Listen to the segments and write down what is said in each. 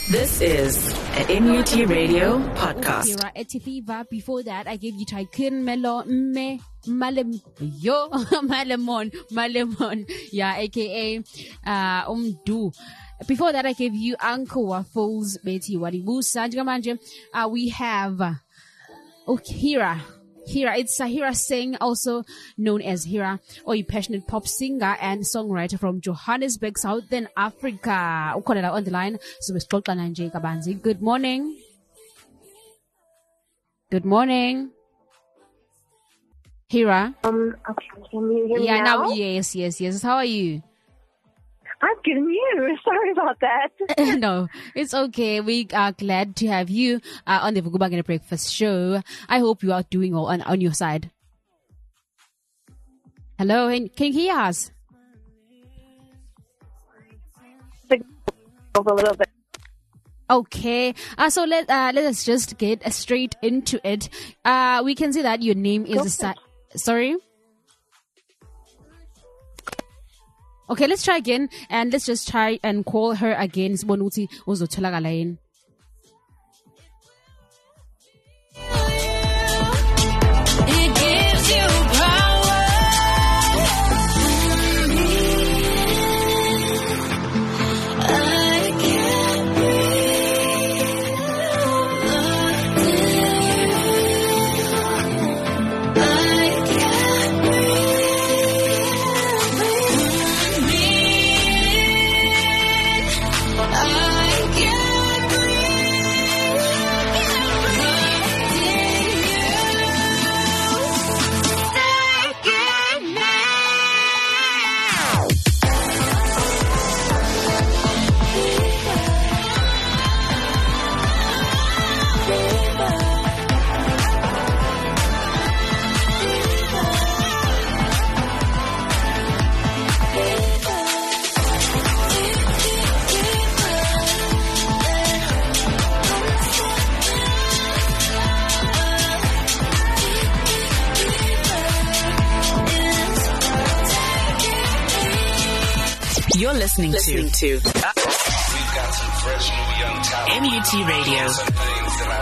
This is an NUT Radio podcast. Hira Etifiva. Before that, I gave you Tycoon Melo Me Malem Yo Malemon. Yeah, aka Umdu. Before that, I gave you Uncle Waffles Betty Wadibusa. We have Hira. It's Hira Singh, also known as Hira, or a passionate pop singer and songwriter from Johannesburg, Southern Africa. Ukolela on the line. So Kabanzi. Good morning. Good morning. Hira. Okay, can you hear me now? Yes. How are you? I'm good, and you? Sorry about that. No, it's okay. We are glad to have you on the Vugubagana Breakfast Show. I hope you are doing all on your side. Hello, can you hear us? A little bit. Okay. So let us just get straight into it. We can see that your name is sorry. Okay, let's try again, and let's just try and call her again. Sibonuti uzotholakala. It gives you power. I can't breathe. I can't You're listening to We've got some fresh new young talent. NUT Radio. Some things that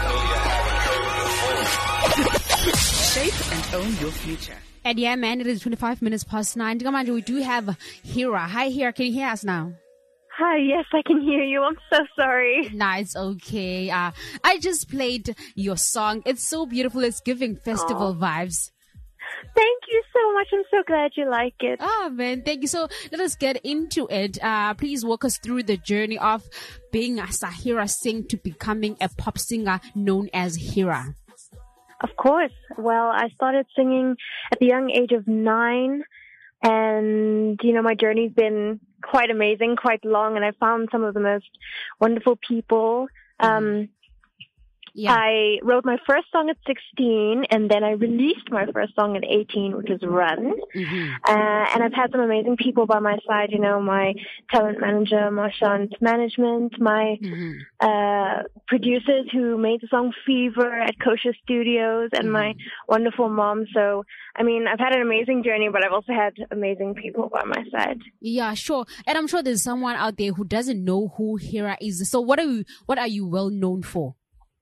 I know you haven't heard before. Shape and own your future. And yeah, man, it is 25 minutes past 9. We do have Hira. Hi, Hira. Can you hear us now? Hi, yes, I can hear you. I'm so sorry. Nah, it's okay. I just played your song. It's so beautiful. It's giving festival vibes. Thank you so much. I'm so glad you like it. Oh, man, thank you. So let us get into it. Please walk us through the journey of being a Hira Singh to becoming a pop singer known as Hira. Of course. Well, I started singing at the young age of 9, and, my journey's been quite amazing, quite long, and I found some of the most wonderful people. Yeah. I wrote my first song at 16, and then I released my first song at 18, which was Run. Mm-hmm. And I've had some amazing people by my side, my talent manager, Marchant Management, my producers who made the song Fever at Kosher Studios, and my wonderful mom. So, I've had an amazing journey, but I've also had amazing people by my side. Yeah, sure. And I'm sure there's someone out there who doesn't know who Hira is. So what are you well known for?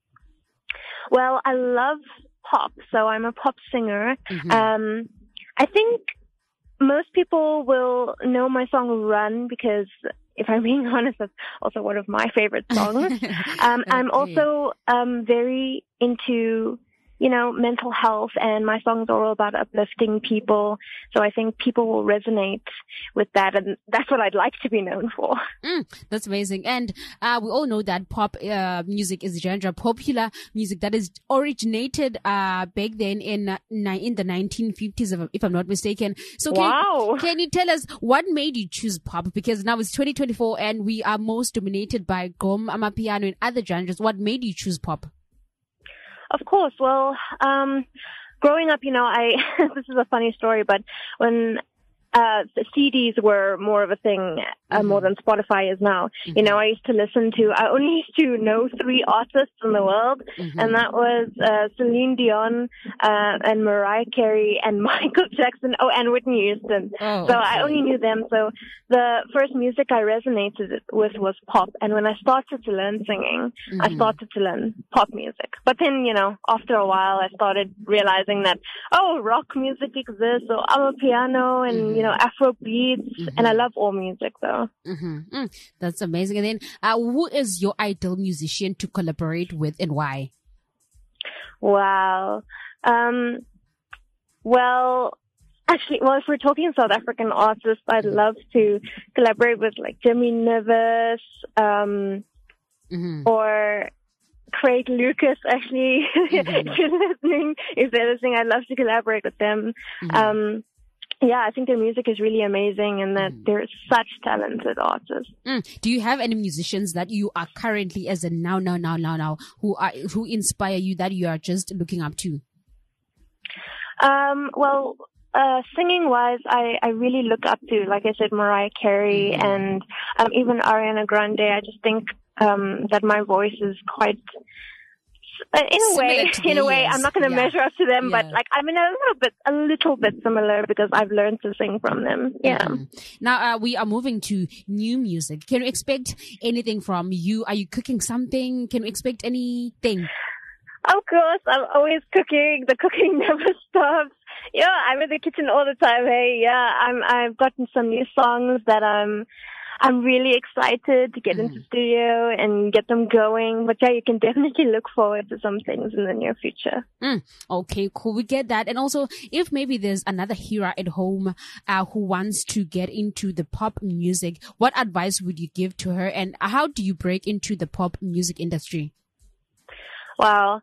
Well, I love pop, so I'm a pop singer. Mm-hmm. I think most people will know my song Run because, if I'm being honest, that's also one of my favorite songs. Okay. I'm also very into, mental health, and my songs are all about uplifting people. So I think people will resonate with that, and that's what I'd like to be known for. That's amazing. And we all know that pop music is a genre, popular music that is originated back then in the 1950s, if I'm not mistaken. So can you tell us what made you choose pop? Because now it's 2024 and we are most dominated by gqom, amapiano, and other genres. What made you choose pop? Of course. Well, growing up, this is a funny story, but when the CDs were more of a thing, more than Spotify is now. You know, I only used to know 3 artists in the world, and that was Celine Dion, and Mariah Carey, and Michael Jackson, and Whitney Houston. So I only knew them. So the first music I resonated with was pop, and when I started to learn singing, I started to learn pop music. But then, you know, after a while, I started realizing that, rock music exists, or Amapiano, and, you know, Afro beats, and I love all music, though. That's amazing. And then, who is your ideal musician to collaborate with, and why? Wow. Well, if we're talking South African artists, I'd love to collaborate with, like, Jimmy Nevis, or Craig Lucas, actually. If they're listening, I'd love to collaborate with them. I think their music is really amazing, and that they're such talented artists. Do you have any musicians that you are currently, as a now, who inspire you, that you are just looking up to? Singing wise, I really look up to, like I said, Mariah Carey, and even Ariana Grande. I just think that my voice is quite, in a way, I'm not going to measure up to them, but like, I mean, a little bit similar, because I've learned to sing from them. Yeah. Now, we are moving to new music. Can we expect anything from you? Are you cooking something? Can we expect anything? Of course, I'm always cooking. The cooking never stops. Yeah, I'm in the kitchen all the time. Hey, yeah, I've gotten some new songs that I'm really excited to get into studio and get them going. But yeah, you can definitely look forward to some things in the near future. Okay, cool. We get that. And also, if maybe there's another hero at home who wants to get into the pop music, what advice would you give to her? And how do you break into the pop music industry? Wow.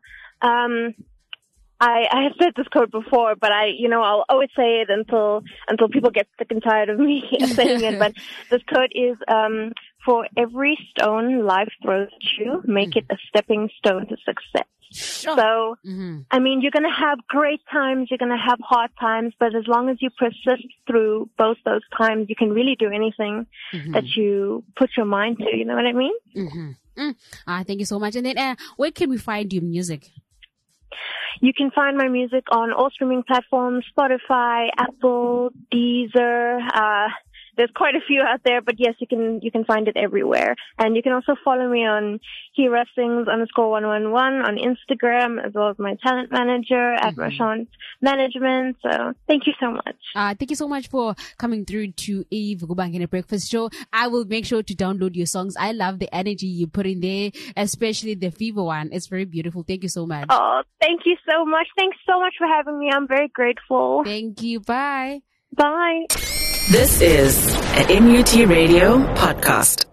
I have said this quote before, but I'll always say it until people get sick and tired of me saying it. But this quote is, for every stone life throws at you, make it a stepping stone to success. So, I mean, you're going to have great times, you're going to have hard times, but as long as you persist through both those times, you can really do anything that you put your mind to. You know what I mean? Thank you so much. And then, where can we find your music? You can find my music on all streaming platforms, Spotify, Apple, Deezer. There's quite a few out there, but yes, you can find it everywhere. And you can also follow me on Hira Sings _111 on Instagram, as well as my talent manager at Marchant Management. So thank you so much. Thank you so much for coming through to Eve Gubangene Breakfast Show. I will make sure to download your songs. I love the energy you put in there, especially the Fever one. It's very beautiful. Thank you so much. Oh, thank you so much. Thanks so much for having me. I'm very grateful. Thank you. Bye. Bye. This is an NUT Radio podcast.